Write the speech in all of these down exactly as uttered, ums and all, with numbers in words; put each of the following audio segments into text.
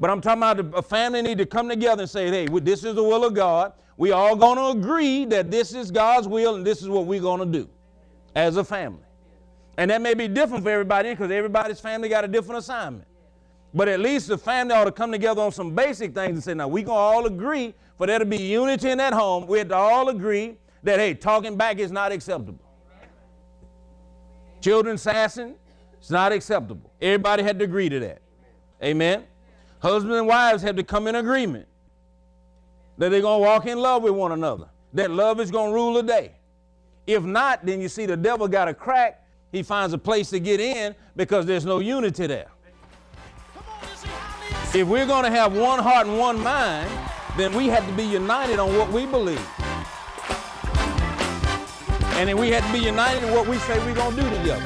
But I'm talking about a family need to come together and say, hey, this is the will of God. We all going to agree that this is God's will and this is what we're going to do as a family. And that may be different for everybody because everybody's family got a different assignment. But at least the family ought to come together on some basic things and say, now we're going to all agree for there to be unity in that home. We have to all agree that, hey, talking back is not acceptable. Children sassing, it's not acceptable. Everybody had to agree to that. Amen. Husbands and wives have to come in agreement that they're going to walk in love with one another, that love is going to rule the day. If not, then you see the devil got a crack. He finds a place to get in because there's no unity there. If we're going to have one heart and one mind, then we have to be united on what we believe. And then we have to be united in what we say we're going to do together.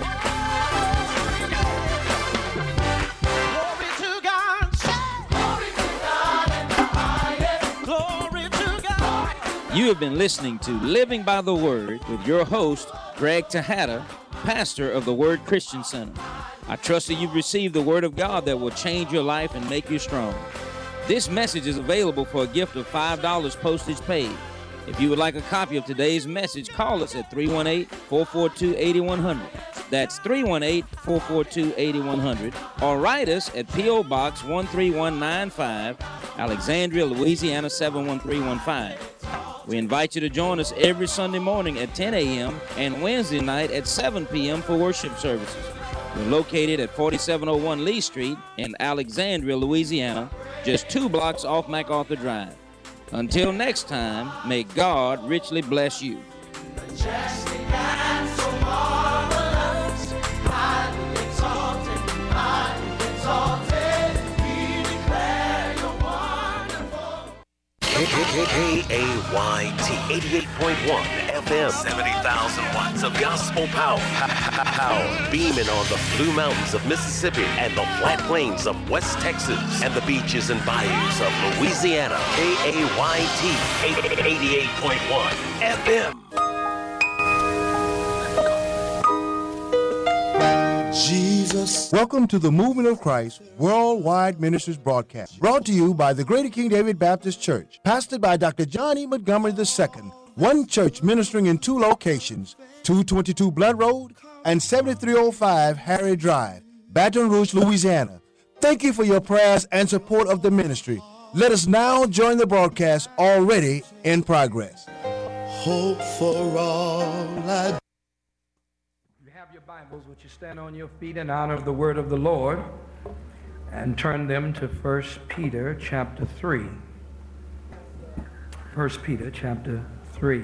Glory to God. Glory to God in the highest. Glory to God. You have been listening to Living by the Word with your host, Greg Tejada, pastor of the Word Christian Center. I trust that you've received the Word of God that will change your life and make you strong. This message is available for a gift of five dollars postage paid. If you would like a copy of today's message, call us at three one eight, four four two, eight one zero zero. That's three one eight, four four two, eight one zero zero. Or write us at P O. Box one three one nine five, Alexandria, Louisiana seven one three one five. We invite you to join us every Sunday morning at ten a.m. and Wednesday night at seven p.m. for worship services. We're located at forty-seven oh one Lee Street in Alexandria, Louisiana, just two blocks off MacArthur Drive. Until next time, may God richly bless you. Majestic and so marvelous, highly exalted, highly exalted, we declare you're wonderful. K A Y T eighty-eight point one F M, seventy thousand watts of gospel power. Power beaming on the Blue Mountains of Mississippi and the flat plains of West Texas and the beaches and bayous of Louisiana. K A Y T eighty-eight point one F M. Jesus. Welcome to the Movement of Christ Worldwide Ministries broadcast, brought to you by the Greater King David Baptist Church, pastored by Doctor John E. Montgomery the Second. One church ministering in two locations, two twenty-two Blood Road and seventy-three oh five Harry Drive, Baton Rouge, Louisiana. Thank you for your prayers and support of the ministry. Let us now join the broadcast already in progress. Hope for all I do. You have your Bibles, would you stand on your feet in honor of the word of the Lord and turn them to First Peter chapter three. First Peter chapter three.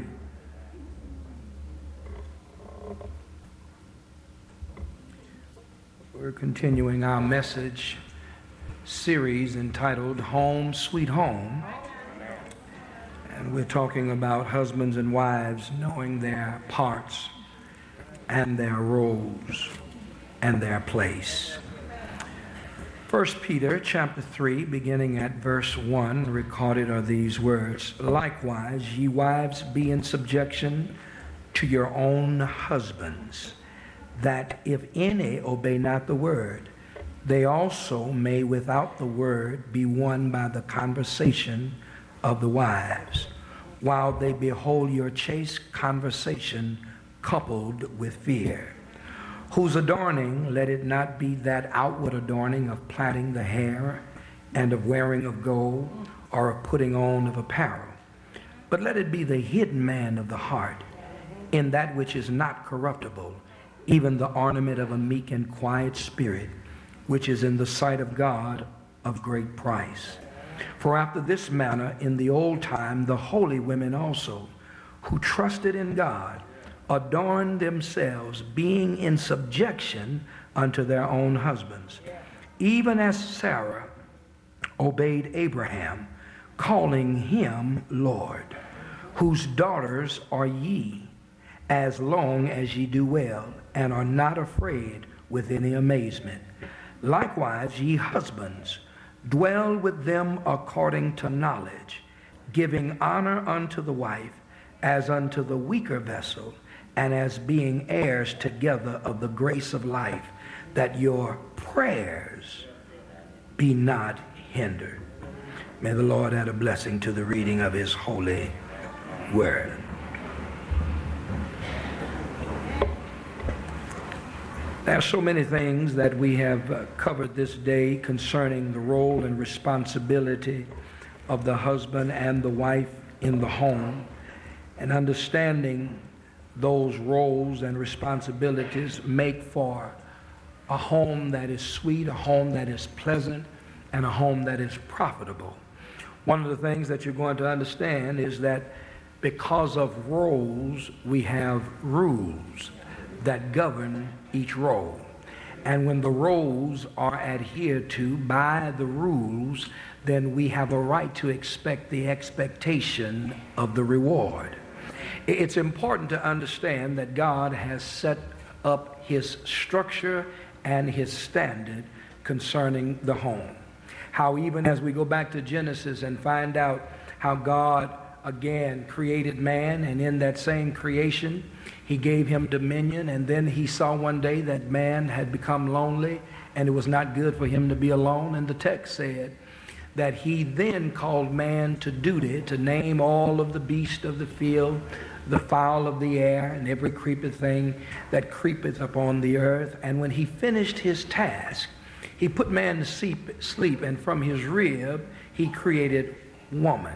We're continuing our message series entitled Home Sweet Home. And we're talking about husbands and wives knowing their parts and their roles and their place. First Peter chapter three, beginning at verse one, recorded are these words: Likewise, ye wives, be in subjection to your own husbands, that if any obey not the word, they also may without the word be won by the conversation of the wives, while they behold your chaste conversation coupled with fear, whose adorning let it not be that outward adorning of plaiting the hair and of wearing of gold or of putting on of apparel, but let it be the hidden man of the heart, in that which is not corruptible, even the ornament of a meek and quiet spirit, which is in the sight of God of great price. For after this manner in the old time the holy women also, who trusted in God, adorned themselves, being in subjection unto their own husbands, even as Sarah obeyed Abraham, calling him Lord, whose daughters are ye, as long as ye do well, and are not afraid with any amazement. Likewise, ye husbands, dwell with them according to knowledge, giving honor unto the wife as unto the weaker vessel, and as being heirs together of the grace of life, that your prayers be not hindered. May the Lord add a blessing to the reading of his holy word. There are so many things that we have uh, covered this day concerning the role and responsibility of the husband and the wife in the home, and understanding those roles and responsibilities make for a home that is sweet, a home that is pleasant, and a home that is profitable. One of the things that you're going to understand is that because of roles, we have rules that govern each role. And when the roles are adhered to by the rules, then we have a right to expect the expectation of the reward. It's important to understand that God has set up his structure and his standard concerning the home. How even as we go back to Genesis and find out how God again created man, and in that same creation he gave him dominion, and then he saw one day that man had become lonely and it was not good for him to be alone, and the text said that he then called man to duty to name all of the beasts of the field, the fowl of the air, and every creeping thing that creepeth upon the earth. And when he finished his task, he put man to sleep, sleep and from his rib he created woman.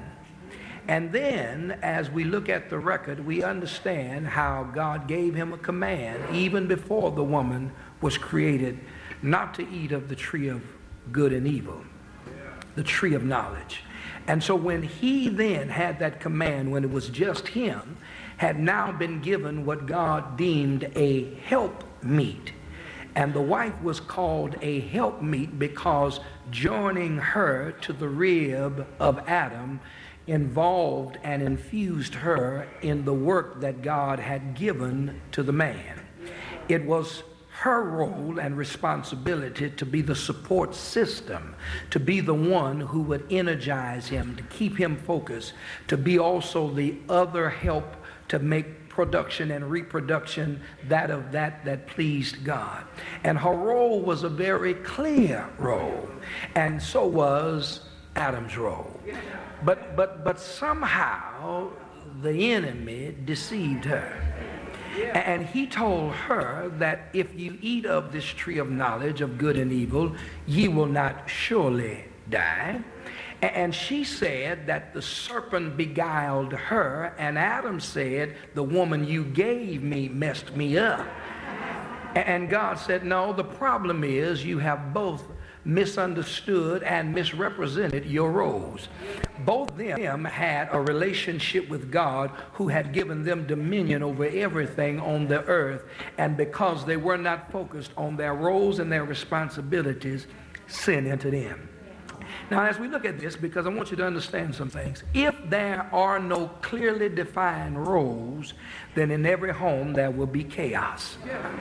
And then, as we look at the record, we understand how God gave him a command, even before the woman was created, not to eat of the tree of good and evil, the tree of knowledge. And so when he then had that command, when it was just him, had now been given what God deemed a helpmeet. And the wife was called a helpmeet because joining her to the rib of Adam involved and infused her in the work that God had given to the man. It was her role and responsibility to be the support system, to be the one who would energize him, to keep him focused, to be also the other help to make production and reproduction that of that that pleased God. And her role was a very clear role, and so was Adam's role. But but but somehow the enemy deceived her. And he told her that if you eat of this tree of knowledge of good and evil, ye will not surely die. And she said that the serpent beguiled her, and Adam said, the woman you gave me messed me up. And God said, no, the problem is you have both misunderstood and misrepresented your roles. Both of them had a relationship with God, who had given them dominion over everything on the earth, and because they were not focused on their roles and their responsibilities, sin entered in. Now, as we look at this, because I want you to understand some things, if there are no clearly defined roles, then in every home there will be chaos.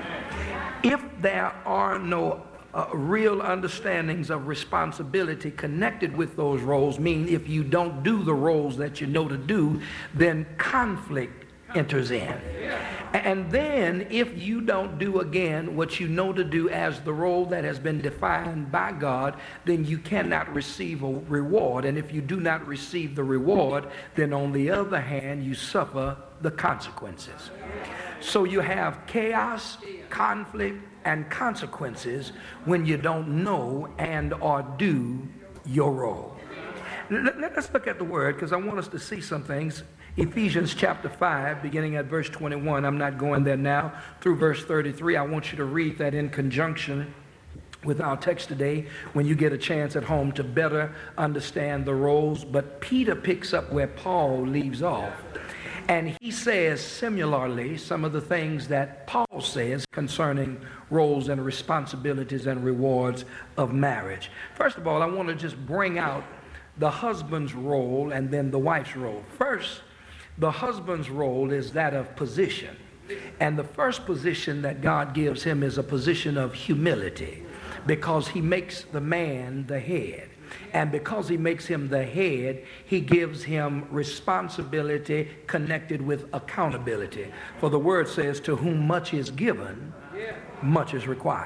If there are no Uh, real understandings of responsibility connected with those roles, mean if you don't do the roles that you know to do, then conflict enters in. And then if you don't do again what you know to do as the role that has been defined by God, then you cannot receive a reward. And if you do not receive the reward, then on the other hand, you suffer the consequences. So you have chaos, conflict, and consequences when you don't know and or do your role. Let, let us look at the word, because I want us to see some things. Ephesians chapter five, beginning at verse twenty-one. I'm not going there now. Through verse thirty-three, I want you to read that in conjunction with our text today when you get a chance at home to better understand the roles. But Peter picks up where Paul leaves off. And he says similarly some of the things that Paul says concerning roles and responsibilities and rewards of marriage. First of all, I want to just bring out the husband's role and then the wife's role. First, the husband's role is that of position. And the first position that God gives him is a position of humility, because he makes the man the head. And because he makes him the head, he gives him responsibility connected with accountability. For the word says, to whom much is given, much is required.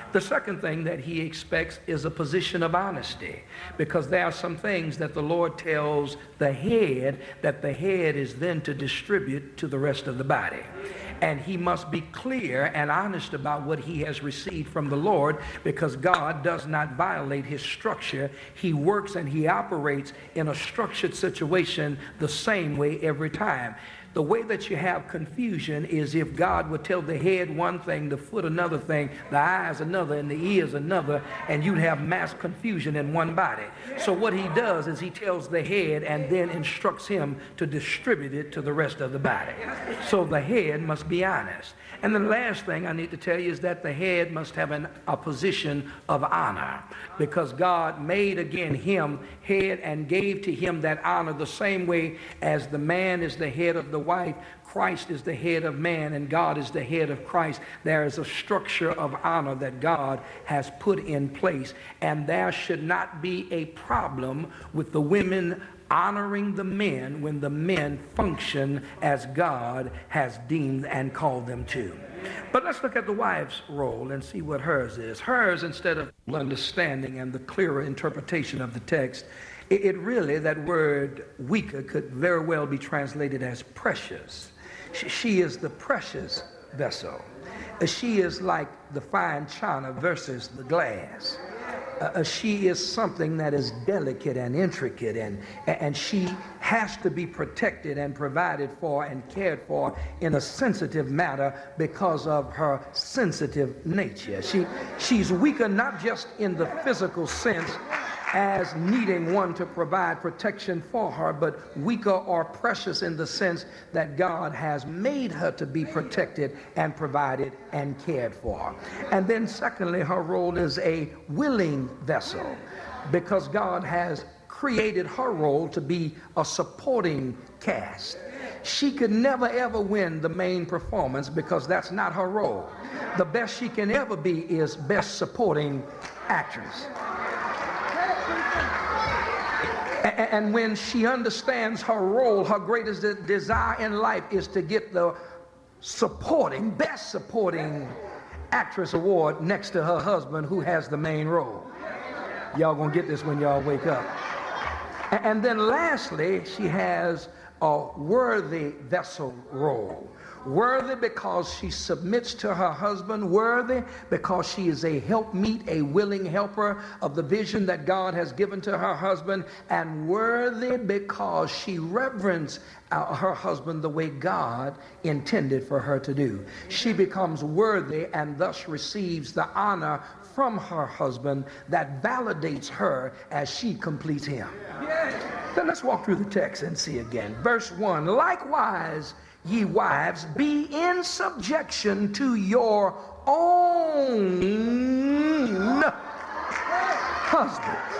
The second thing that he expects is a position of honesty, because there are some things that the Lord tells the head that the head is then to distribute to the rest of the body. And he must be clear and honest about what he has received from the Lord, because God does not violate his structure. He works and he operates in a structured situation the same way every time. The way that you have confusion is if God would tell the head one thing, the foot another thing, the eyes another, and the ears another, and you'd have mass confusion in one body. So what he does is he tells the head and then instructs him to distribute it to the rest of the body. So the head must be honest. And the last thing I need to tell you is that the head must have an, a position of honor, because God made again him head and gave to him that honor the same way as the man is the head of the wife. Christ is the head of man and God is the head of Christ. There is a structure of honor that God has put in place, and there should not be a problem with the women honoring the men when the men function as God has deemed and called them to. But let's look at the wife's role and see what hers is. Hers, instead of understanding and the clearer interpretation of the text, it, it really, that word weaker could very well be translated as precious. She, she is the precious vessel. She is like the fine china versus the glass. Uh, she is something that is delicate and intricate, and, and she has to be protected and provided for and cared for in a sensitive manner because of her sensitive nature. She, she's weaker not just in the physical sense as needing one to provide protection for her, but weaker or precious in the sense that God has made her to be protected and provided and cared for. And then secondly, her role is a willing vessel, because God has created her role to be a supporting cast. She could never ever win the main performance because that's not her role. The best she can ever be is best supporting actress. And when she understands her role, her greatest desire in life is to get the supporting, best supporting actress award next to her husband, who has the main role. Y'all gonna get this when y'all wake up. And then lastly, she has a worthy vessel role. Worthy because she submits to her husband. Worthy because she is a helpmeet, a willing helper of the vision that God has given to her husband. And worthy because she reverences uh, her husband the way God intended for her to do. She becomes worthy and thus receives the honor from her husband that validates her as she completes him. Then let's walk through the text and see again. Verse one, likewise, ye wives, be in subjection to your own husbands,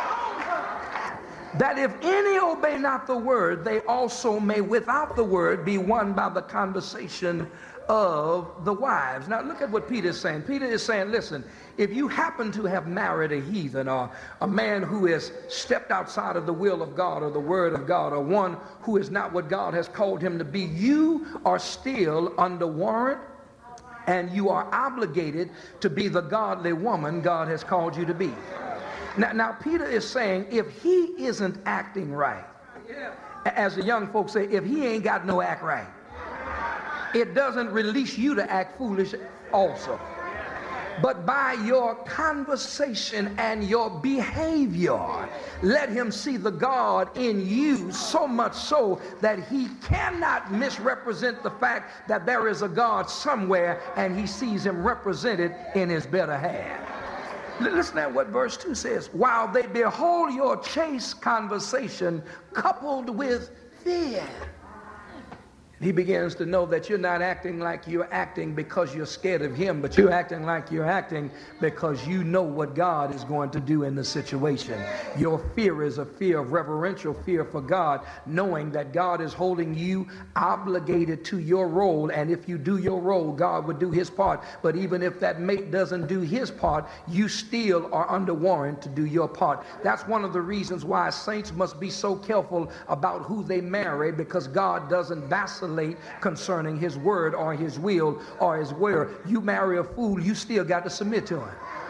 that if any obey not the word, they also may without the word be won by the conversation of the wives. Now look at what Peter is saying. Peter is saying, listen, if you happen to have married a heathen, or a man who has stepped outside of the will of God or the word of God, or one who is not what God has called him to be, you are still under warrant, and you are obligated to be the godly woman God has called you to be. Now, now Peter is saying, if he isn't acting right, as the young folks say, if he ain't got no act right, it doesn't release you to act foolish also. But by your conversation and your behavior, let him see the God in you, so much so that he cannot misrepresent the fact that there is a God somewhere, and he sees him represented in his better half. Listen at what verse two says. While they behold your chaste conversation coupled with fear. He begins to know that you're not acting like you're acting because you're scared of him, but you're acting like you're acting because you know what God is going to do in the situation. Your fear is a fear of reverential fear for God, knowing that God is holding you obligated to your role, and if you do your role, God would do his part. But even if that mate doesn't do his part, you still are under warrant to do your part. That's one of the reasons why saints must be so careful about who they marry, because God doesn't vacillate vacillate concerning his word or his will or his word. You marry a fool, you still got to submit to him.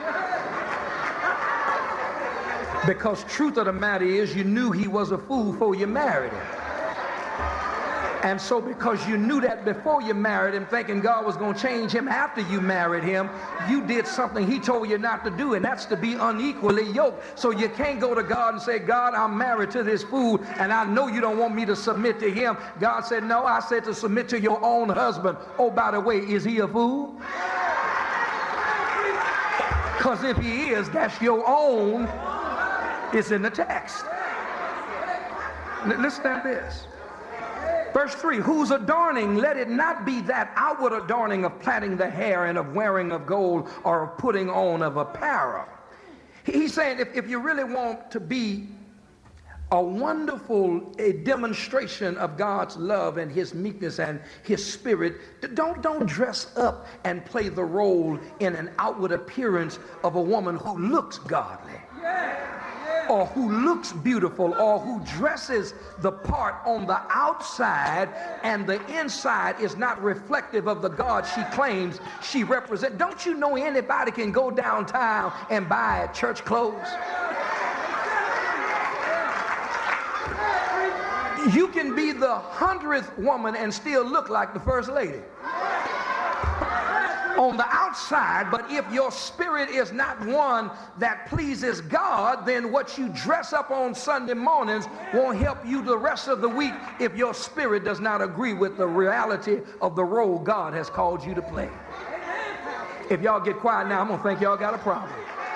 Because truth of the matter is, you knew he was a fool before you married him. And so because you knew that before you married him, thinking God was going to change him after you married him, you did something he told you not to do, and that's to be unequally yoked. So you can't go to God and say, God, I'm married to this fool, and I know you don't want me to submit to him. God said, no, I said to submit to your own husband. Oh, by the way, is he a fool? Because if he is, that's your own. It's in the text. Listen to this. Verse three, whose adorning, let it not be that outward adorning of plaiting the hair and of wearing of gold or of putting on of apparel. He's saying if, if you really want to be a wonderful a demonstration of God's love and his meekness and his spirit, don't, don't dress up and play the role in an outward appearance of a woman who looks godly. Or who looks beautiful, or who dresses the part on the outside and the inside is not reflective of the God she claims she represents. Don't you know anybody can go downtown and buy church clothes? You can be the hundredth woman and still look like the first lady on the outside, but if your spirit is not one that pleases God, then what you dress up on Sunday mornings won't help you the rest of the week if your spirit does not agree with the reality of the role God has called you to play. If y'all get quiet now, I'm going to think y'all got a problem.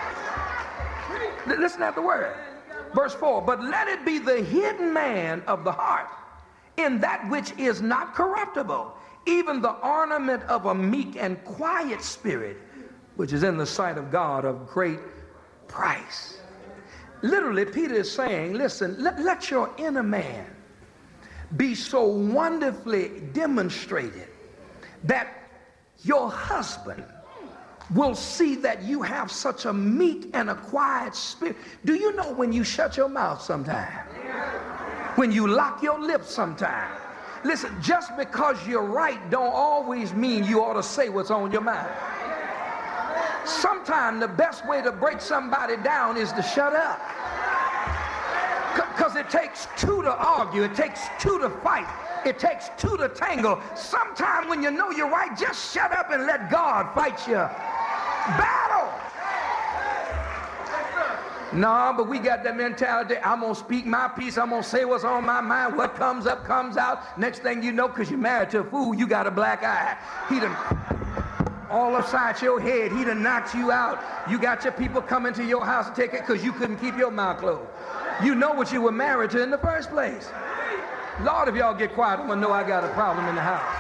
Listen at the word. Verse four, but let it be the hidden man of the heart in that which is not corruptible, even the ornament of a meek and quiet spirit, which is in the sight of God of great price. Literally, Peter is saying, listen, let, let your inner man be so wonderfully demonstrated that your husband will see that you have such a meek and a quiet spirit. Do you know when you shut your mouth sometime? When you lock your lips sometime? Listen, just because you're right don't always mean you ought to say what's on your mind. Sometimes the best way to break somebody down is to shut up. Because it takes two to argue. It takes two to fight. It takes two to tangle. Sometimes when you know you're right, just shut up and let God fight your battle. No, but we got that mentality. I'm going to speak my piece. I'm going to say what's on my mind. What comes up, comes out. Next thing you know, because you're married to a fool, you got a black eye. He done all upside your head. He done knocked you out. You got your people coming to your house to take it because you couldn't keep your mouth closed. You know what you were married to in the first place. Lord, if y'all get quiet, I'm going to know I got a problem in the house.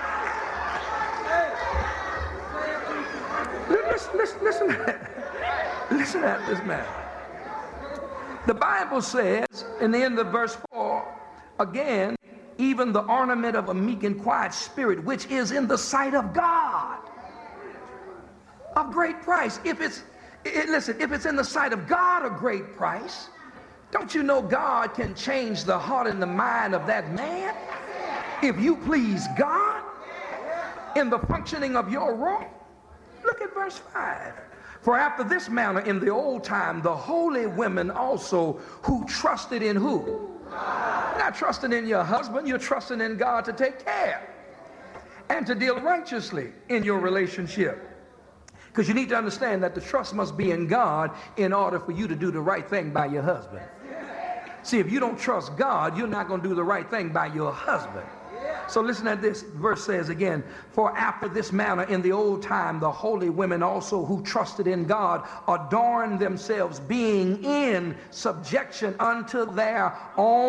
Listen, listen, listen at, listen at this man. The Bible says in the end of verse four, again, even the ornament of a meek and quiet spirit, which is in the sight of God, of great price. If it's, it, listen, if it's in the sight of God of great price, don't you know God can change the heart and the mind of that man? If you please God in the functioning of your role. Look at verse five. For after this manner in the old time, the holy women also who trusted in who? God. Not trusting in your husband, you're trusting in God to take care and to deal righteously in your relationship. Because you need to understand that the trust must be in God in order for you to do the right thing by your husband. See, if you don't trust God, you're not going to do the right thing by your husband. So listen at this. Verse says again, for after this manner in the old time, the holy women also who trusted in God adorned themselves, being in subjection unto their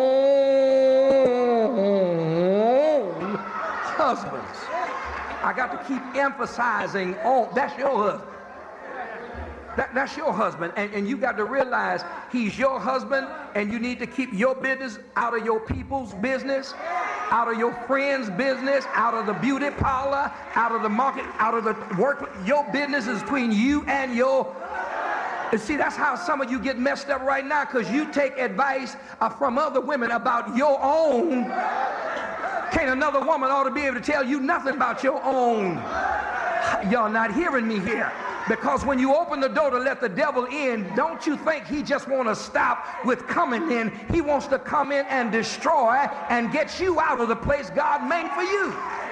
own husbands. I got to keep emphasizing on, that's your husband. That, that's your husband, and, and you got to realize he's your husband, and you need to keep your business out of your people's business, out of your friends' business, out of the beauty parlor, out of the market, out of the work. Your business is between you and your... And see, that's how some of you get messed up right now, because you take advice uh, from other women about your own Can't another woman ought to be able to tell you nothing about your own. Y'all not hearing me here. Because when you open the door to let the devil in, don't you think he just want to stop with coming in. He wants to come in and destroy and get you out of the place God made for you.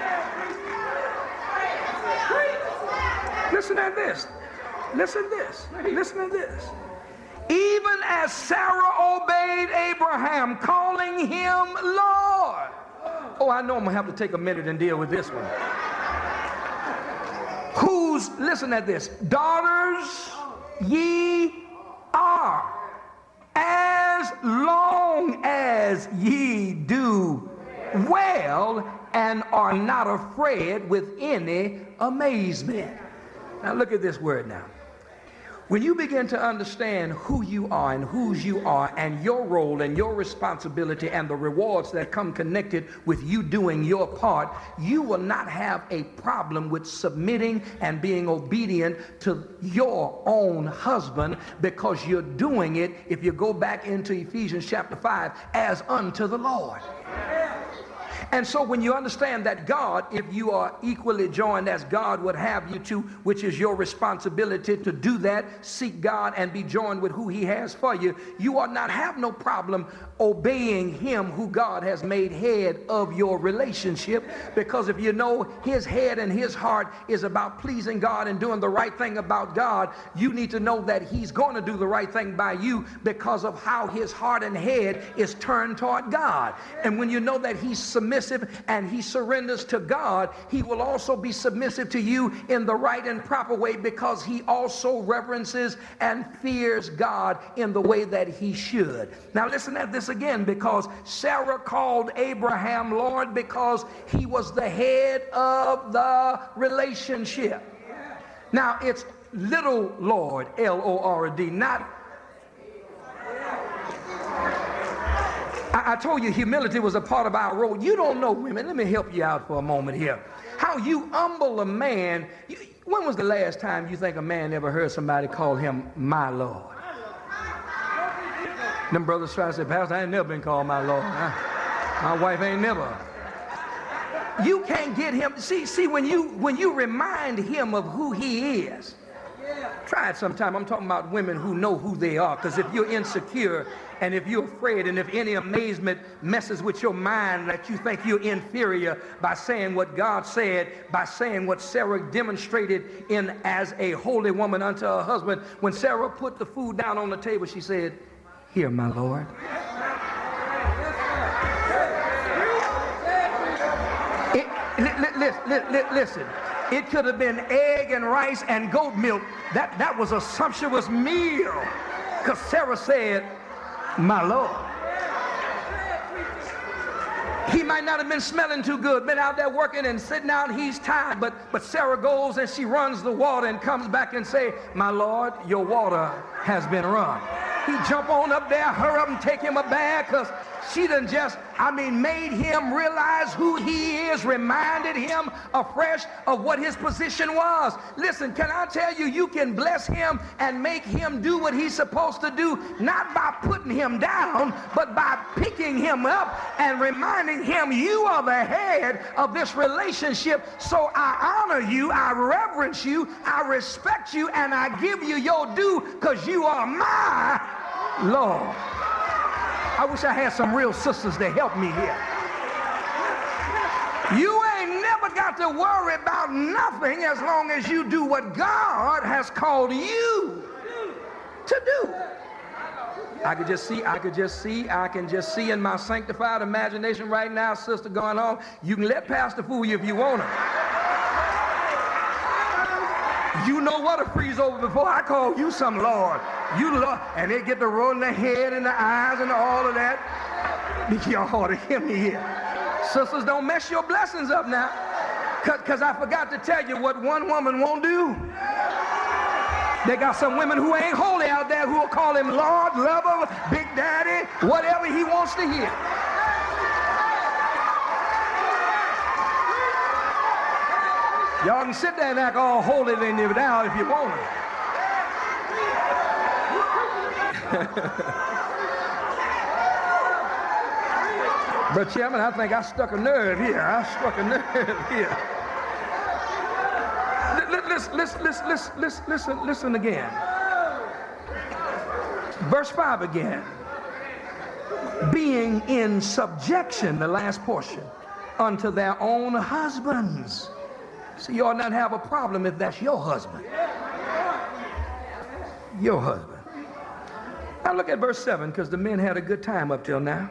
Listen at this. Listen to this. Listen to this. Even as Sarah obeyed Abraham, calling him Lord. Oh, I know I'm going to have to take a minute and deal with this one. Whose, listen at this, daughters ye are, as long as ye do well and are not afraid with any amazement. Now look at this word now. When you begin to understand who you are and whose you are and your role and your responsibility and the rewards that come connected with you doing your part, you will not have a problem with submitting and being obedient to your own husband, because you're doing it, if you go back into Ephesians chapter five, as unto the Lord. And so when you understand that God, if you are equally joined as God would have you to, which is your responsibility to do that, seek God and be joined with who he has for you, you ought not have no problem obeying him who God has made head of your relationship. Because if you know his head and his heart is about pleasing God and doing the right thing about God, you need to know that he's going to do the right thing by you because of how his heart and head is turned toward God. And when you know that he's submissive and he surrenders to God, he will also be submissive to you in the right and proper way, because he also reverences and fears God in the way that he should. Now listen at this again, because Sarah called Abraham Lord because he was the head of the relationship. Now it's little Lord, L O R D, not. I told you humility was a part of our role. You don't know, women. Let me help you out for a moment here. How you humble a man. You, when was the last time you think a man ever heard somebody call him my Lord? Them brothers try to say, Pastor, I ain't never been called my Lord. I, my wife ain't never. You can't get him. See, see when you when you remind him of who he is. Try it sometime. I'm talking about women who know who they are. Because if you're insecure and if you're afraid and if any amazement messes with your mind that you think you're inferior by saying what God said, by saying what Sarah demonstrated in as a holy woman unto her husband, when Sarah put the food down on the table, she said, "Here, my Lord." It, li, li, li, li, listen. It could have been egg and rice and goat milk. That, that was a sumptuous meal. Because Sarah said, "My Lord." He might not have been smelling too good, been out there working and sitting down, he's tired, but, but Sarah goes and she runs the water and comes back and say, "My Lord, your water has been run." He jump on up there, hurry up and take him a bath, because she done just, I mean, made him realize who he is, reminded him afresh of what his position was. Listen, can I tell you, you can bless him and make him do what he's supposed to do, not by putting him down, but by picking him up and reminding him you are the head of this relationship. So I honor you, I reverence you, I respect you, and I give you your due, because you are my Lord. I wish I had some real sisters to help me here. You ain't never got to worry about nothing as long as you do what God has called you to do. I could just see, I could just see, I can just see in my sanctified imagination right now, sister, going on. You can let pastor fool you if you want to. You know what to freeze over before I call you some Lord. You Lord, and they get to rolling their head and the eyes and all of that. Y'all ought to hear me here. Sisters, don't mess your blessings up now. Because I forgot to tell you what one woman won't do. They got some women who ain't holy out there who will call him Lord, lover, Big Daddy, whatever he wants to hear. Y'all can sit there and act all holy than you now if you want to. But Chairman, I think I struck a nerve here. I struck a nerve here. Listen, listen, listen, listen, listen, listen, listen again. Verse five again. Being in subjection, the last portion, unto their own husbands. So you ought not have a problem if that's your husband. Your husband. Now look at verse seven, because the men had a good time up till now.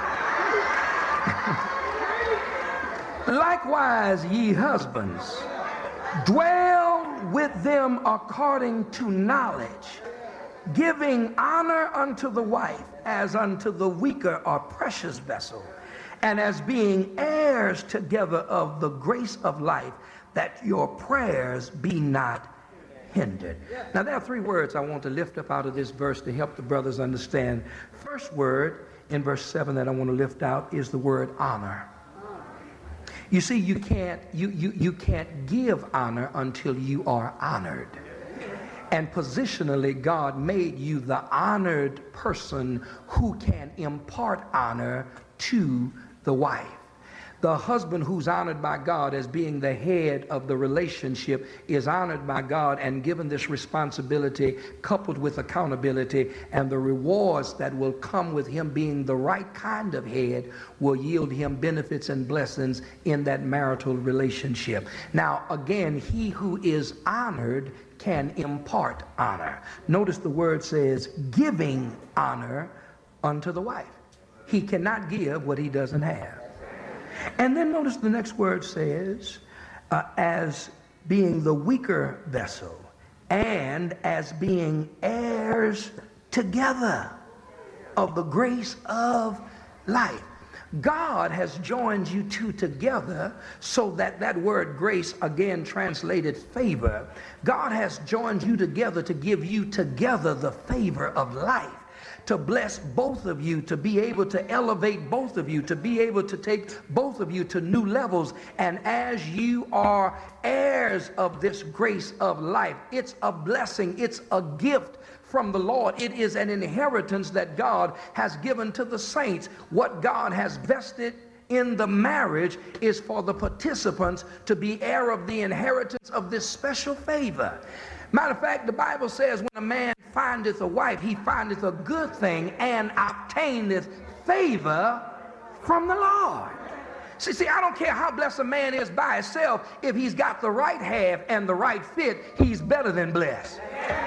Likewise, ye husbands, dwell with them according to knowledge, giving honor unto the wife as unto the weaker or precious vessel, and as being heirs together of the grace of life, that your prayers be not hindered. Now there are three words I want to lift up out of this verse to help the brothers understand. First word in verse seven that I want to lift out is the word honor. You see, you can't you you you can't give honor until you are honored. And positionally, God made you the honored person who can impart honor to the wife. The husband who's honored by God as being the head of the relationship is honored by God and given this responsibility coupled with accountability, and the rewards that will come with him being the right kind of head will yield him benefits and blessings in that marital relationship. Now, again, he who is honored can impart honor. Notice the word says giving honor unto the wife. He cannot give what he doesn't have. And then notice the next word says, uh, as being the weaker vessel and as being heirs together of the grace of life. God has joined you two together so that that word grace, again translated favor, God has joined you together to give you together the favor of life, to bless both of you, to be able to elevate both of you, to be able to take both of you to new levels. And as you are heirs of this grace of life, it's a blessing, it's a gift from the Lord. It is an inheritance that God has given to the saints. What God has vested in the marriage is for the participants to be heir of the inheritance of this special favor. Matter of fact, the Bible says when a man findeth a wife, he findeth a good thing and obtaineth favor from the Lord. See, see, I don't care how blessed a man is by himself. If he's got the right half and the right fit, he's better than blessed.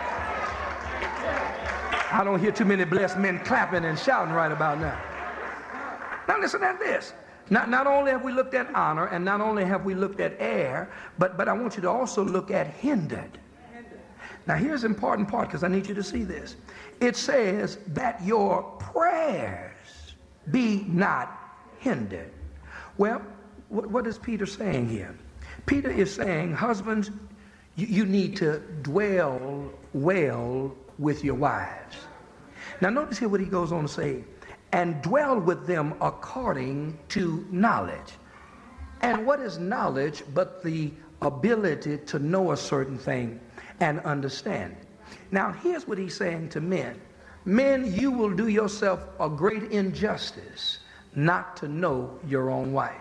I don't hear too many blessed men clapping and shouting right about now. Now listen at this. Not, not only have we looked at honor, and not only have we looked at heir, but, but I want you to also look at hindered. Now here's the important part, because I need you to see this. It says that your prayers be not hindered. Well, what, what is Peter saying here? Peter is saying, husbands, you, you need to dwell well with your wives. Now notice here what he goes on to say, and dwell with them according to knowledge. And what is knowledge but the ability to know a certain thing and understand it? Now here's what he's saying to men. Men, you will do yourself a great injustice not to know your own wife.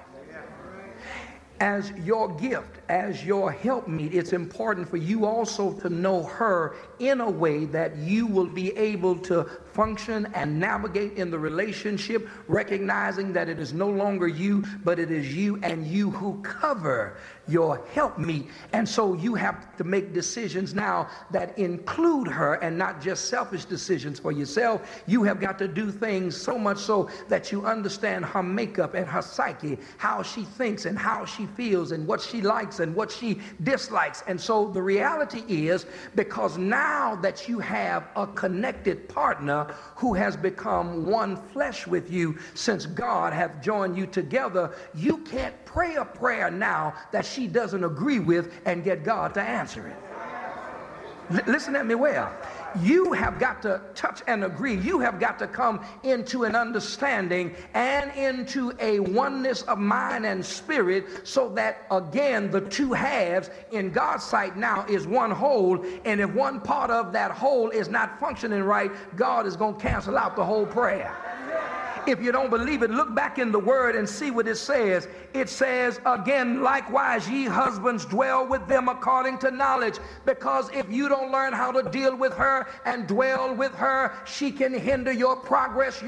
As your gift, as your helpmeet, it's important for you also to know her in a way that you will be able to function and navigate in the relationship, recognizing that it is no longer you, but it is you and you who cover your helpmeet. And so you have to make decisions now that include her, and not just selfish decisions for yourself. You have got to do things so much so that you understand her makeup and her psyche, how she thinks and how she feels and what she likes and what she dislikes. And so the reality is, because now that you have a connected partner who has become one flesh with you since God hath joined you together, you can't pray a prayer now that she doesn't agree with and get God to answer it. L- listen at me well. You have got to touch and agree. You have got to come into an understanding and into a oneness of mind and spirit, so that again the two halves in God's sight now is one whole. And if one part of that whole is not functioning right, God is going to cancel out the whole prayer. If you don't believe it, look back in the word and see what it says. It says again, likewise, ye husbands dwell with them according to knowledge, because if you don't learn how to deal with her and dwell with her, she can hinder your progress,